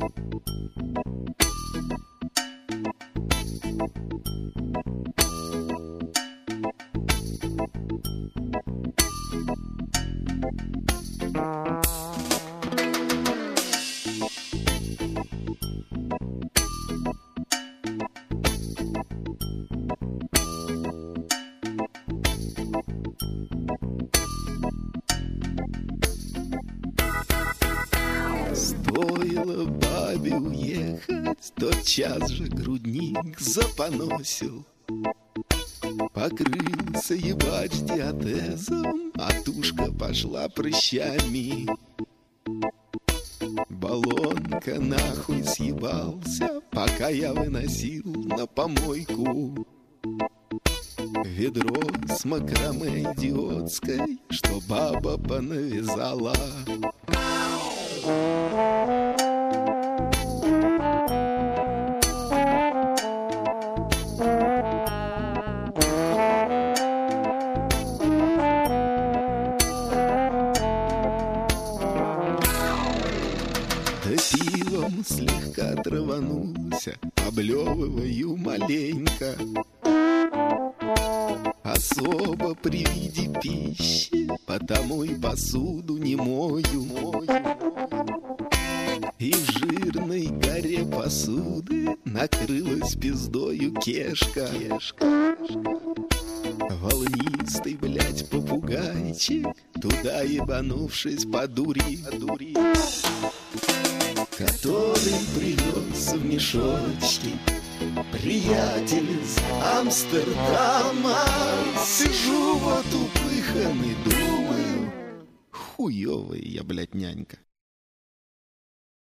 Стоило бабе уехать, тотчас же грудник запоносил. Покрылся ебать диатезом, а тушка пошла прыщами. Баллонка нахуй съебался, пока я выносил на помойку ведро с макраме идиотской, что баба понавязала. Да пивом слегка траванулся, облевываю маленько. Особо при виде пищи, потому и посуду не мою. И в жирной горе посуды накрылась пиздою кешка. Волнистый, блядь, попугайчик, туда ебанувшись по дури, который привез в мешочке приятель из Амстердама. Сижу вот упыхан и думаю, хуёвая я, блядь, нянька.